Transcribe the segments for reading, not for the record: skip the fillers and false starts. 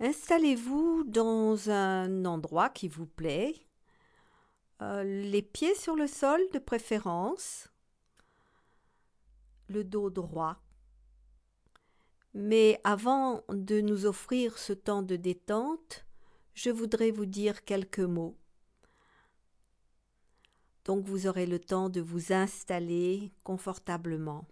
Installez-vous dans un endroit qui vous plaît, les pieds sur le sol de préférence, le dos droit. Mais avant de nous offrir ce temps de détente, je voudrais vous dire quelques mots. Donc vous aurez le temps de vous installer confortablement.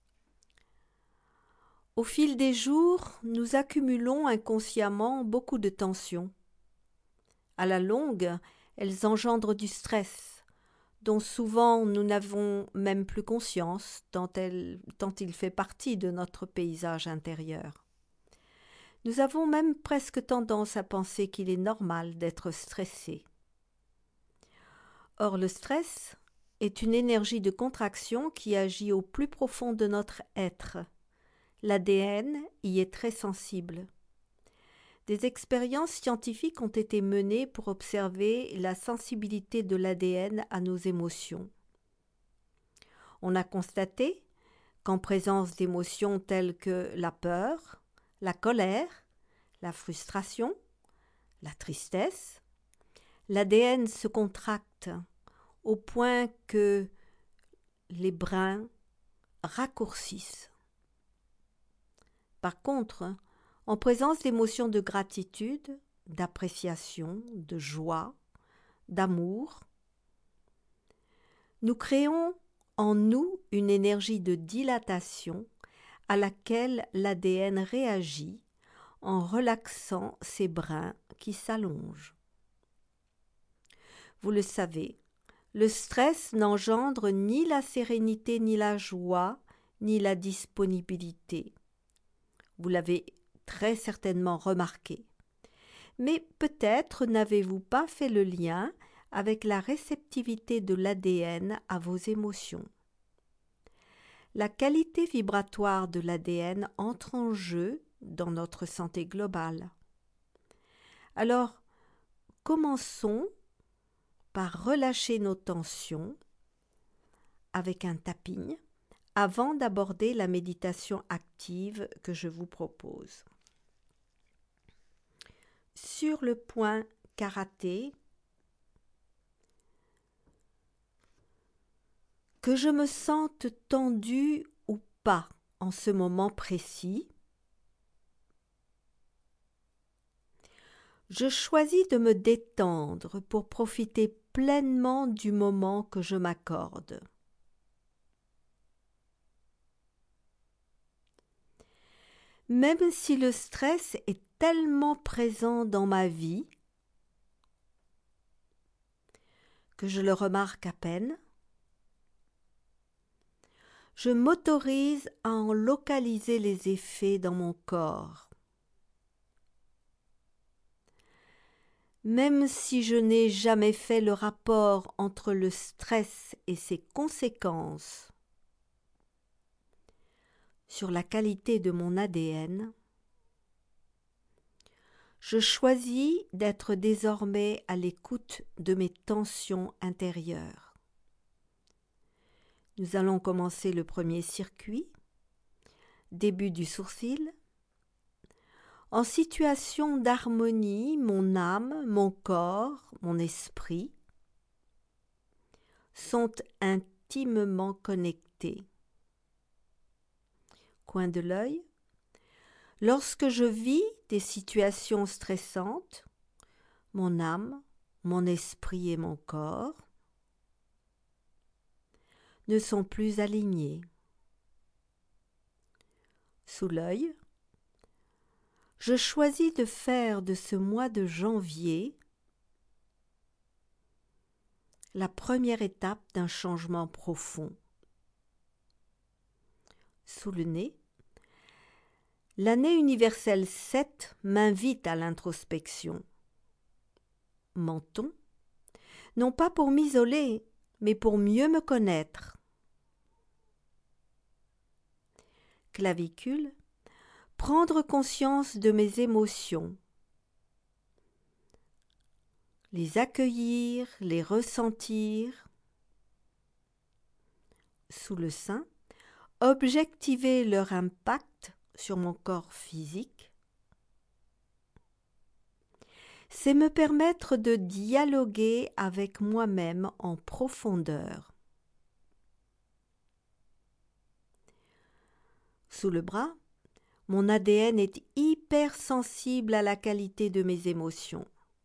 Au fil des jours, nous accumulons inconsciemment beaucoup de tensions. À la longue, elles engendrent du stress, dont souvent nous n'avons même plus conscience, tant il fait partie de notre paysage intérieur. Nous avons même presque tendance à penser qu'il est normal d'être stressé. Or, le stress est une énergie de contraction qui agit au plus profond de notre être. L'ADN y est très sensible. Des expériences scientifiques ont été menées pour observer la sensibilité de l'ADN à nos émotions. On a constaté qu'en présence d'émotions telles que la peur, la colère, la frustration, la tristesse, l'ADN se contracte au point que les brins raccourcissent. Par contre, en présence d'émotions de gratitude, d'appréciation, de joie, d'amour, nous créons en nous une énergie de dilatation à laquelle l'ADN réagit en relaxant ses brins qui s'allongent. Vous le savez, le stress n'engendre ni la sérénité, ni la joie, ni la disponibilité. Vous l'avez très certainement remarqué. Mais peut-être n'avez-vous pas fait le lien avec la réceptivité de l'ADN à vos émotions. La qualité vibratoire de l'ADN entre en jeu dans notre santé globale. Alors, commençons par relâcher nos tensions avec un tapping avant d'aborder la méditation active que je vous propose. Sur le point karaté, que je me sente tendue ou pas en ce moment précis, je choisis de me détendre pour profiter pleinement du moment que je m'accorde. Même si le stress est tellement présent dans ma vie que je le remarque à peine, je m'autorise à en localiser les effets dans mon corps. Même si je n'ai jamais fait le rapport entre le stress et ses conséquences sur la qualité de mon ADN, je choisis d'être désormais à l'écoute de mes tensions intérieures. Nous allons commencer le premier circuit, début du sourcil. En situation d'harmonie, mon âme, mon corps, mon esprit sont intimement connectés. Coin de l'œil. Lorsque je vis des situations stressantes, mon âme, mon esprit et mon corps ne sont plus alignés. Sous l'œil, je choisis de faire de ce mois de janvier la première étape d'un changement profond. Sous le nez, l'année universelle 7 m'invite à l'introspection. Menton, non pas pour m'isoler, mais pour mieux me connaître. Clavicule, prendre conscience de mes émotions, les accueillir, les ressentir. Sous le sein, objectiver leur impact sur mon corps physique. c'est me permettre de dialoguer avec moi-même en profondeur. Sous le bras, mon ADN est hypersensible à la qualité de mes émotions.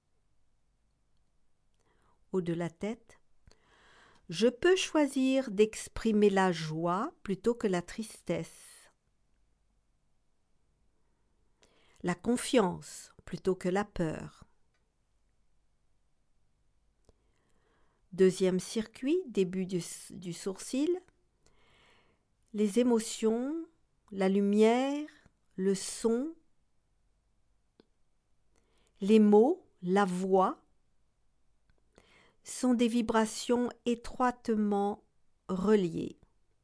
Haut de la tête, je peux choisir d'exprimer la joie plutôt que la tristesse, la confiance plutôt que la peur. Deuxième circuit, début du sourcil, les émotions, la lumière, le son, les mots, la voix sont des vibrations étroitement reliées.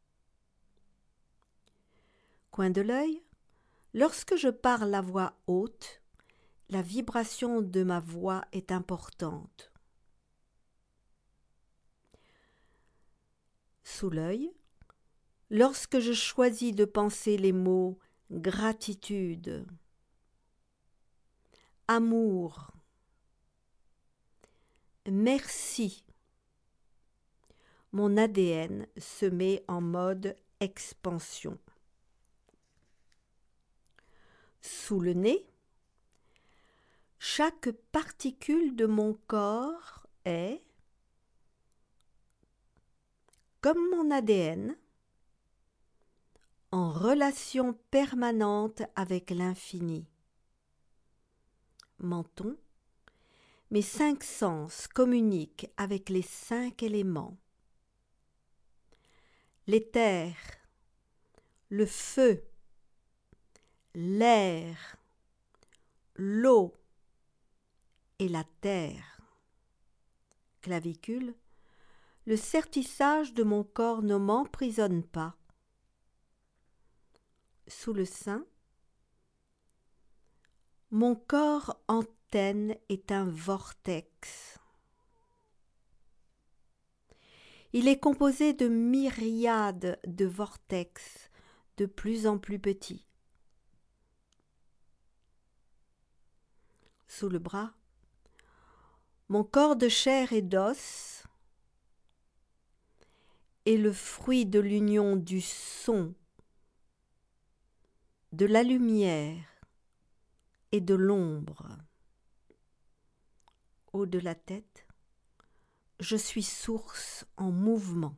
Coin de l'œil, lorsque je parle à voix haute, la vibration de ma voix est importante. Sous l'œil, lorsque je choisis de penser les mots gratitude, amour, merci, mon ADN se met en mode expansion. Sous le nez, chaque particule de mon corps est, comme mon ADN, en relation permanente avec l'infini. Menton, mes 5 sens communiquent avec les 5 éléments. L'éther, le feu, l'air, l'eau et la terre. Clavicule, le sertissage de mon corps ne m'emprisonne pas. Sous le sein, mon corps antenne est un vortex. Il est composé de myriades de vortex de plus en plus petits. Sous le bras, mon corps de chair et d'os est le fruit de l'union du son, de la lumière et de l'ombre. Haut de la tête, je suis source en mouvement.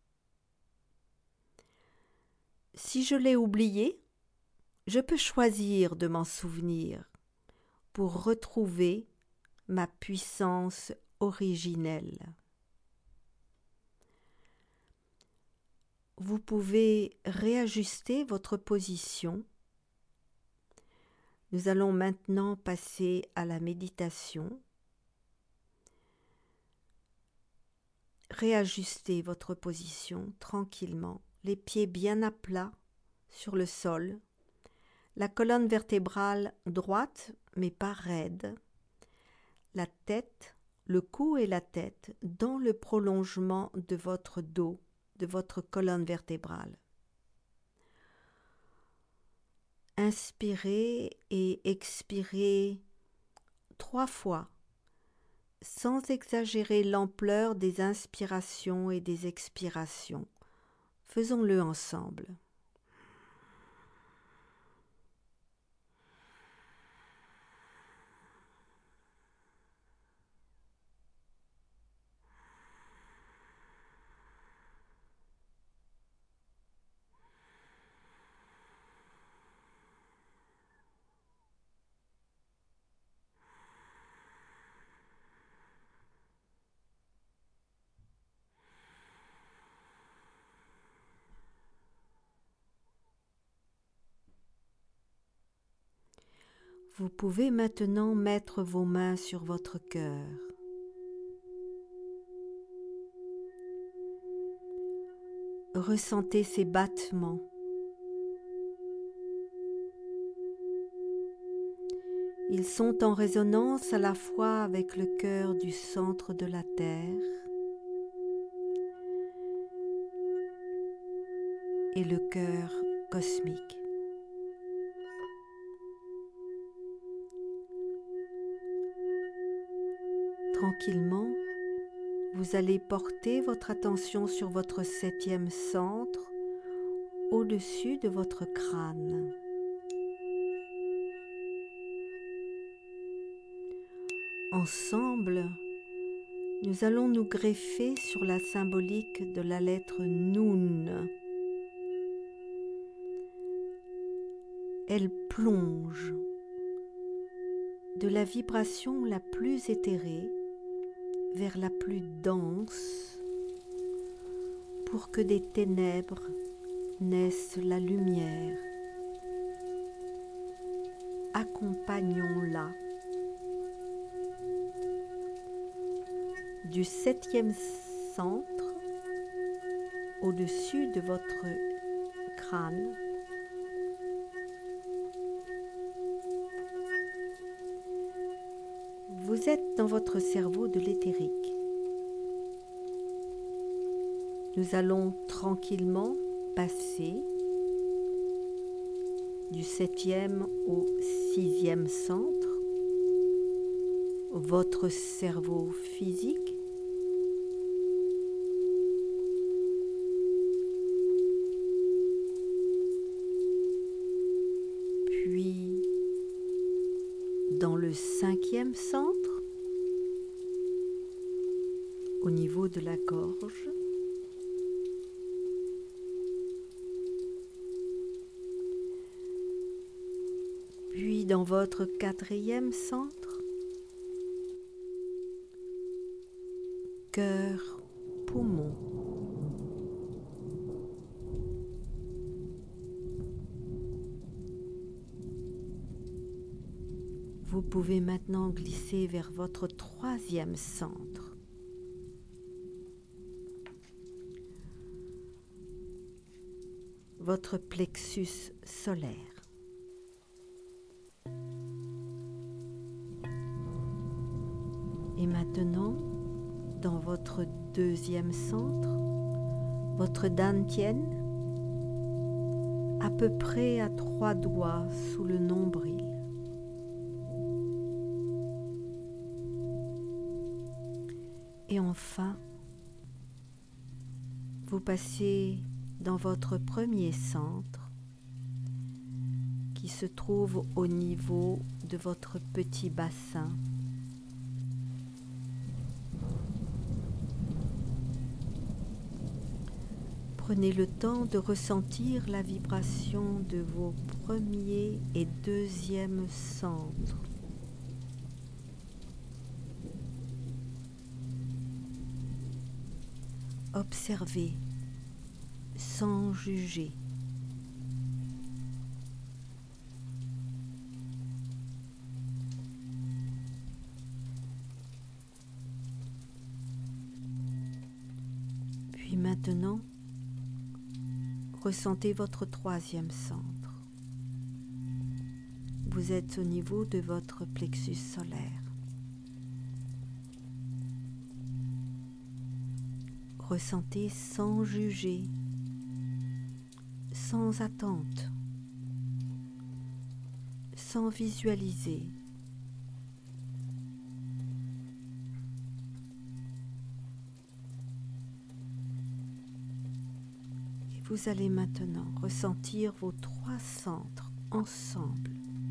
Si je l'ai oublié, je peux choisir de m'en souvenir pour retrouver ma puissance originelle. Vous pouvez réajuster votre position. Nous allons maintenant passer à la méditation. Réajustez votre position tranquillement, les pieds bien à plat sur le sol, la colonne vertébrale droite mais pas raide, la tête, le cou et la tête dans le prolongement de votre dos, de votre colonne vertébrale. Inspirez et expirez 3 fois, sans exagérer l'ampleur des inspirations et des expirations. Faisons-le ensemble. Vous pouvez maintenant mettre vos mains sur votre cœur. Ressentez ces battements. Ils sont en résonance à la fois avec le cœur du centre de la Terre et le cœur cosmique. Tranquillement, vous allez porter votre attention sur votre 7e centre, au-dessus de votre crâne. Ensemble, nous allons nous greffer sur la symbolique de la lettre Nun. Elle plonge de la vibration la plus éthérée vers la plus dense pour que des ténèbres naisse la lumière. Accompagnons-la. Du 7e centre, au-dessus de votre crâne, vous êtes dans votre cerveau de l'éthérique. Nous allons tranquillement passer du 7e au 6e centre, votre cerveau physique, puis dans le 5e centre, au niveau de la gorge, puis dans votre 4e centre, cœur, poumon. Vous pouvez maintenant glisser vers votre 3e centre. Votre plexus solaire. Et maintenant, dans votre 2e centre, votre dantian, à peu près à 3 doigts sous le nombril. Et enfin, vous passez dans votre 1er centre qui se trouve au niveau de votre petit bassin. Prenez le temps de ressentir la vibration de vos 1er et 2e centres. Observez sans juger. Puis maintenant, ressentez votre 3e centre. Vous êtes au niveau de votre plexus solaire. Ressentez sans juger, sans attente, sans visualiser. Et vous allez maintenant ressentir vos 3 centres ensemble.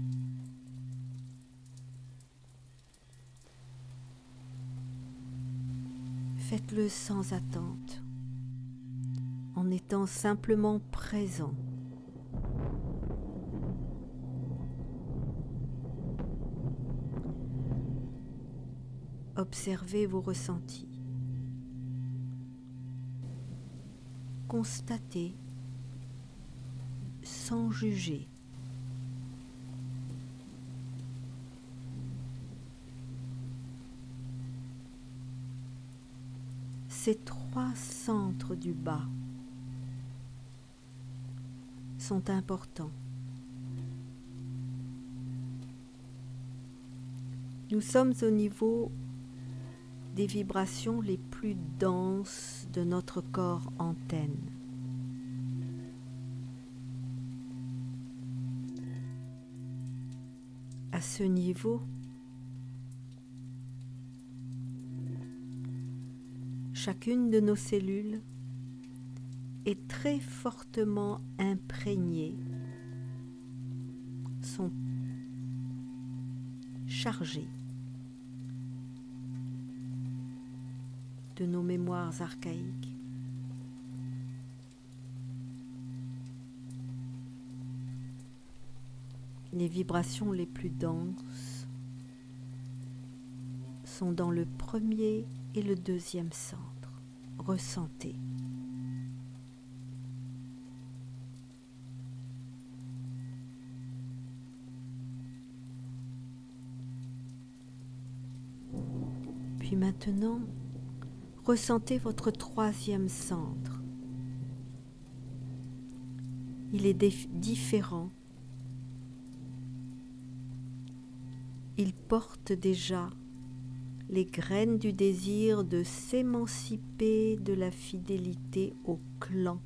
Faites-le sans attente, en étant simplement présent. Observez vos ressentis. Constatez sans juger. Ces 3 centres du bas sont importants. Nous sommes au niveau des vibrations les plus denses de notre corps antenne. À ce niveau, Chacune de nos cellules est très fortement imprégnée, sont chargées de nos mémoires archaïques. Les vibrations les plus denses sont dans le premier et le deuxième centre. Ressentez. Puis maintenant, ressentez votre troisième centre. Il est différent. Il porte déjà les graines du désir de s'émanciper de la fidélité au clan.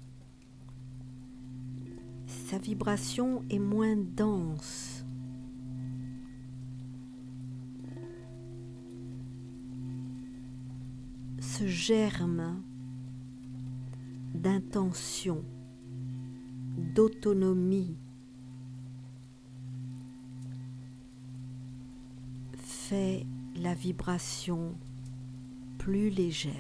Sa vibration est moins dense. Ce germe d'intention, d'autonomie, fait la vibration plus légère.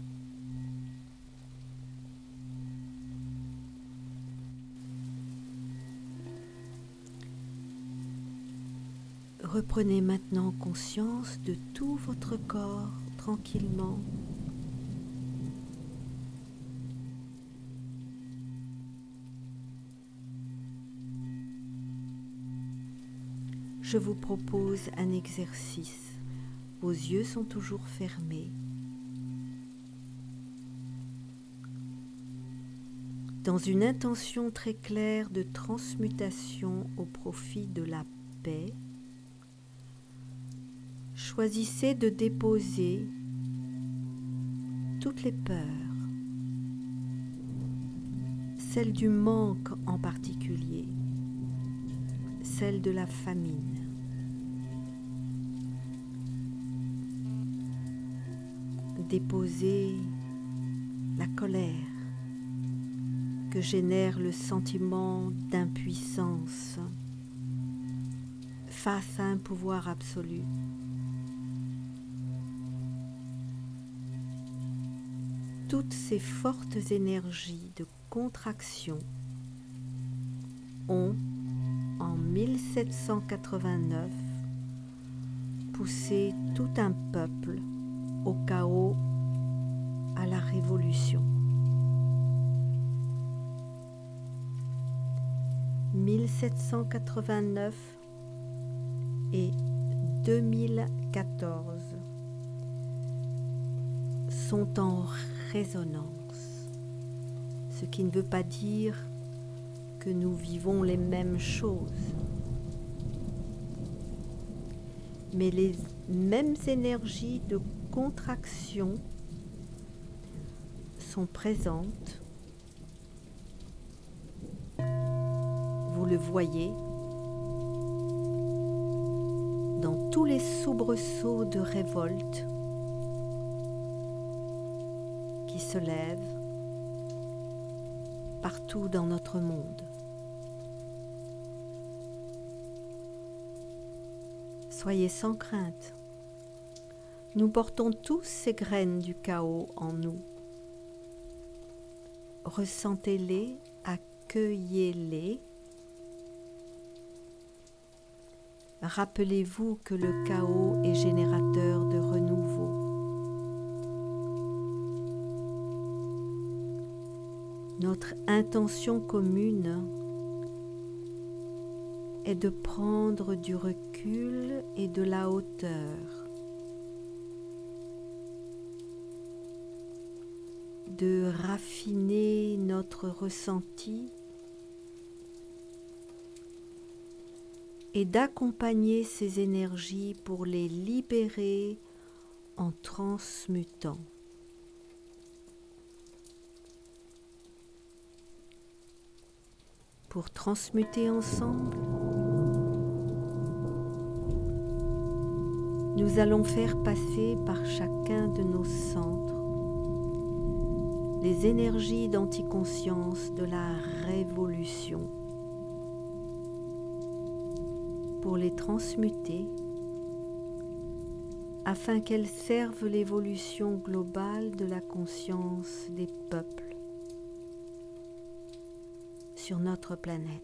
Reprenez maintenant conscience de tout votre corps tranquillement. Je vous propose un exercice. Vos yeux sont toujours fermés. Dans une intention très claire de transmutation au profit de la paix, choisissez de déposer toutes les peurs, celle du manque en particulier, celle de la famine. Déposez la colère que génère le sentiment d'impuissance face à un pouvoir absolu. Toutes ces fortes énergies de contraction ont, en 1789, poussé tout un peuple au chaos, à la révolution. 1789 et 2014 sont en résonance, ce qui ne veut pas dire que nous vivons les mêmes choses, mais les mêmes énergies de contraction sont présentes. Vous le voyez dans tous les soubresauts de révolte qui se lèvent partout dans notre monde. Soyez sans crainte. Nous portons tous ces graines du chaos en nous. Ressentez-les, accueillez-les. Rappelez-vous que le chaos est générateur de renouveau. Notre intention commune est de prendre du recul et de la hauteur, de raffiner notre ressenti et d'accompagner ces énergies pour les libérer en transmutant. Pour transmuter ensemble, nous allons faire passer par chacun de nos centres les énergies d'anticonscience de la révolution pour les transmuter afin qu'elles servent l'évolution globale de la conscience des peuples sur notre planète.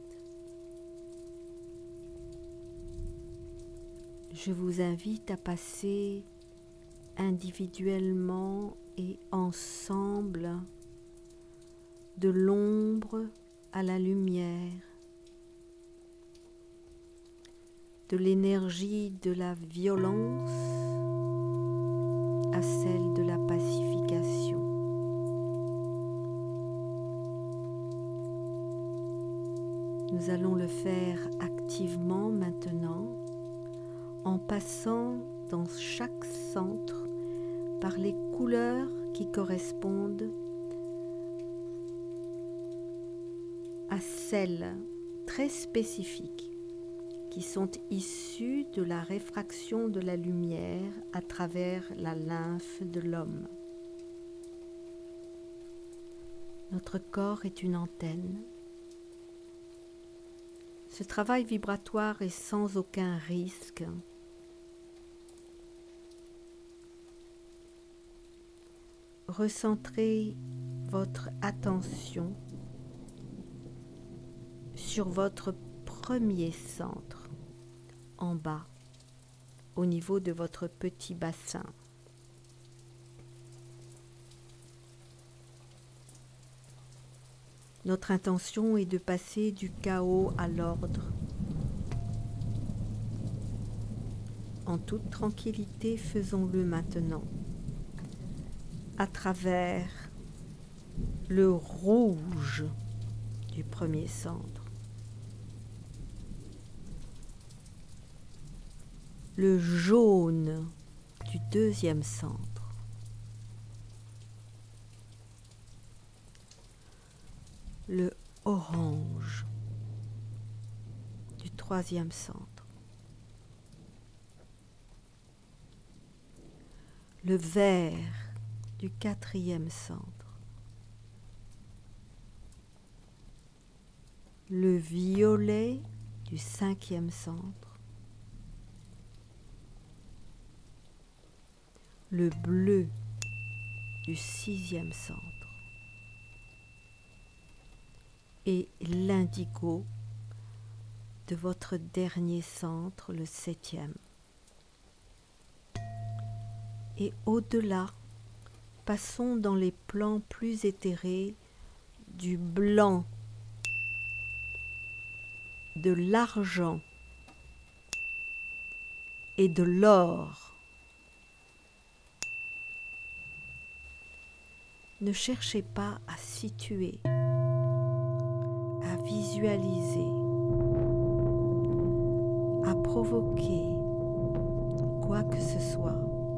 Je vous invite à passer individuellement et ensemble de l'ombre à la lumière, de l'énergie de la violence à celle de la pacification. Nous allons le faire activement maintenant en passant dans chaque centre par les couleurs qui correspondent à celles très spécifiques qui sont issues de la réfraction de la lumière à travers la lymphe de l'homme. Notre corps est une antenne. Ce travail vibratoire est sans aucun risque. Recentrez votre attention sur votre premier centre, en bas, au niveau de votre petit bassin. Notre intention est de passer du chaos à l'ordre. En toute tranquillité, faisons-le maintenant, à travers le rouge du premier centre, le jaune du deuxième centre, le orange du troisième centre, le vert du quatrième centre, le violet du cinquième centre, le bleu du sixième centre et l'indigo de votre dernier centre, le septième. Et au-delà, passons dans les plans plus éthérés du blanc, de l'argent et de l'or. Ne cherchez pas à situer, à visualiser, à provoquer quoi que ce soit.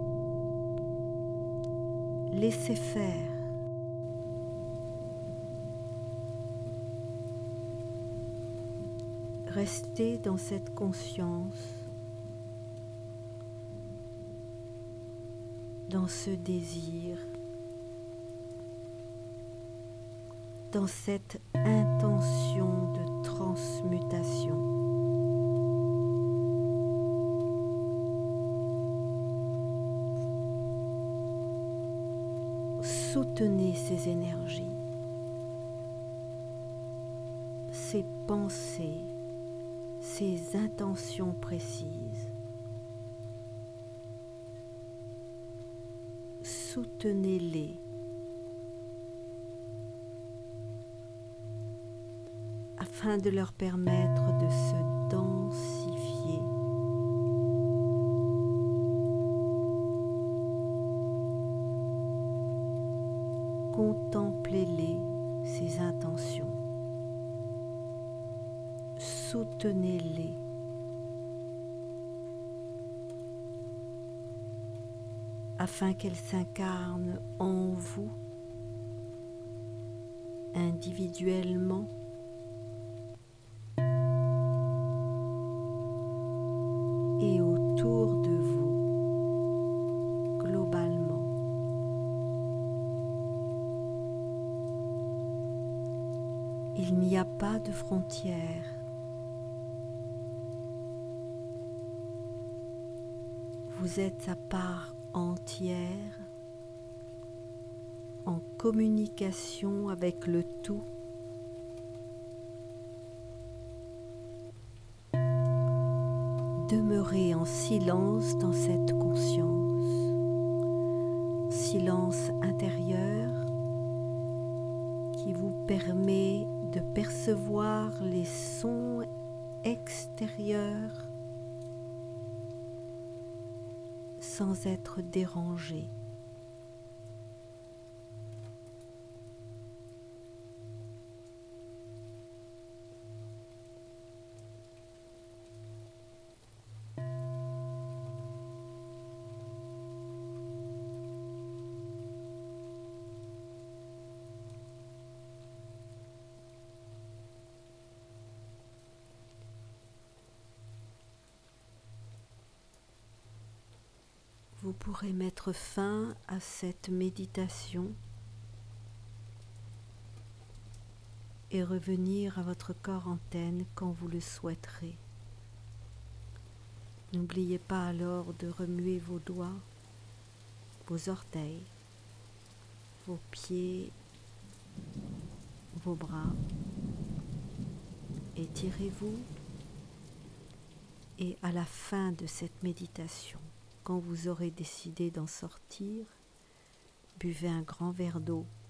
Laissez faire. Restez dans cette conscience, dans ce désir, dans cette intention de transmutation. Soutenez ces énergies, ces pensées, ces intentions précises. Soutenez-les afin de leur permettre de se densifier. Contemplez-les, ces intentions. Soutenez-les. Afin qu'elles s'incarnent en vous, individuellement, et autour de vous, globalement. pas de frontières. Vous êtes à part entière, en communication avec le tout. Demeurez en silence dans cette conscience, silence intérieur qui vous permet de percevoir les sons extérieurs sans être dérangé. Vous pourrez mettre fin à cette méditation et revenir à votre corps antenne quand vous le souhaiterez. N'oubliez pas alors de remuer vos doigts, vos orteils, vos pieds, vos bras. Étirez-vous et à la fin de cette méditation, quand vous aurez décidé d'en sortir, buvez un grand verre d'eau